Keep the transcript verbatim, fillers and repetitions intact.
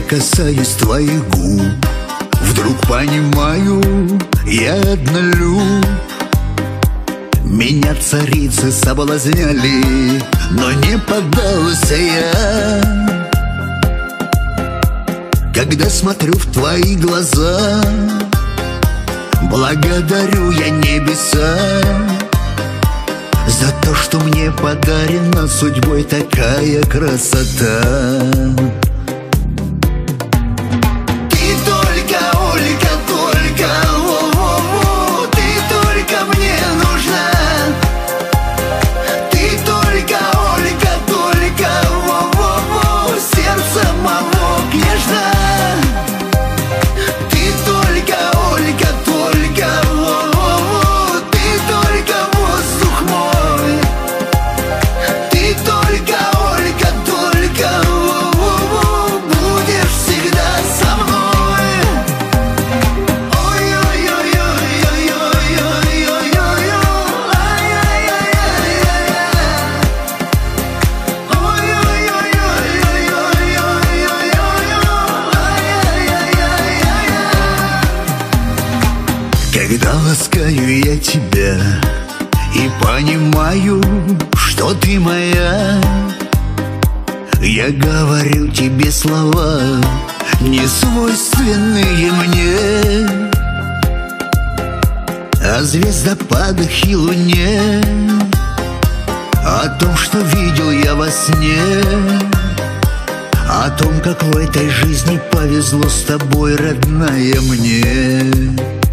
касаюсь твоих губ, вдруг понимаю, я однолюб. Меня царицы соблазняли, но не поддался я. Когда смотрю в твои глаза, благодарю я небеса за то, что мне подарена судьбой такая красота. Ты только, Ольга, только, о-о-о, ты только мне нужна. Ты только, Ольга, только, о-о-о, сердце моего нежно. Ты только, Ольга, только, о-о-о, ты только воздух мой. Ты только, Ольга, только, о-о-о, будешь всегда со мной. Когда ласкаю я тебя и понимаю, что ты моя, я говорю тебе слова, не свойственные мне, о звездопадах и луне, о том, что видел я во сне, о том, как в этой жизни повезло с тобой, родная, мне.